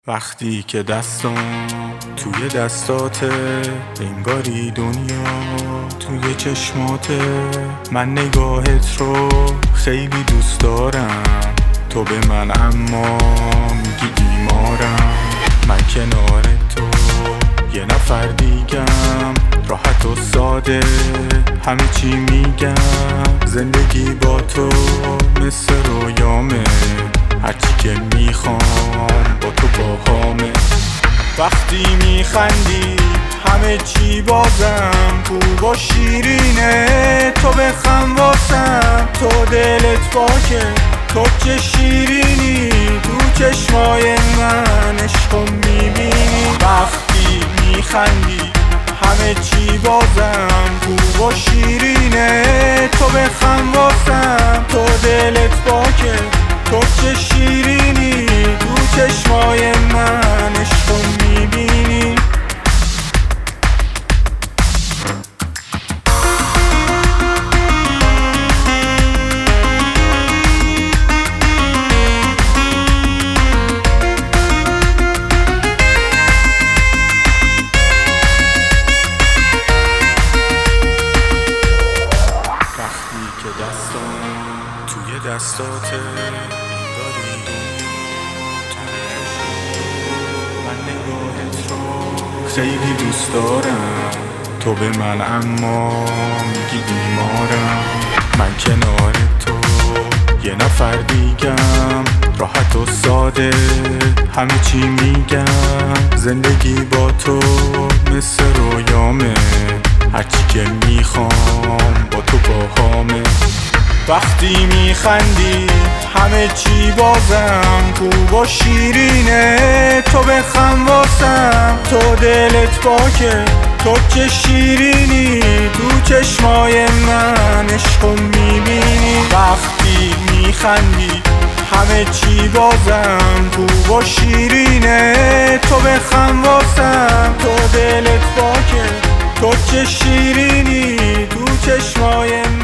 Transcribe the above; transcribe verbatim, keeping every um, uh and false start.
وقتی که دستم توی دستاته، انگاری دنیا توی چشماته. من نگاهت رو خیلی دوست دارم، تو به من اما میگی بیمارم. من کنار تو یه نفر دیگم، راحت و ساده همه چی میگم. زندگی با تو مثل رویامه، هرچی که میخوام با تو باهامه. وقتی میخندی همه چی بازم خوب و شیرینه. تو بخند واسم، تو دلت پاکه، تو که شیرینی تو چشمای من عشقو میبینی. وقتی میخندی همه چی بازم خوب و شیرینه. تو بخند واسم، تو دلت پاکه، تو که شیرینی تو چشمای من عشقو میبینی. وقتی که دستم توی دستاته، انگاری من نگاهت رو خیلی دوست دارم، تو به من اما میگی بیمارم. من کنار تو یه نفر دیگم، راحت و ساده همه چی میگم. زندگی با تو مثل رویامه، هرچی که میخوام با تو باهامه. وقتی میخندی همه چی بازم خوب و شیرینه. تو بخند واسم، تو دلت پاکه، تو که شیرینی تو چشمای من عشقو میبینی. وقتی میخندی همه چی بازم خوب و شیرینه. تو بخند واسم، تو دلت پاکه، تو که شیرینی تو چشمای من.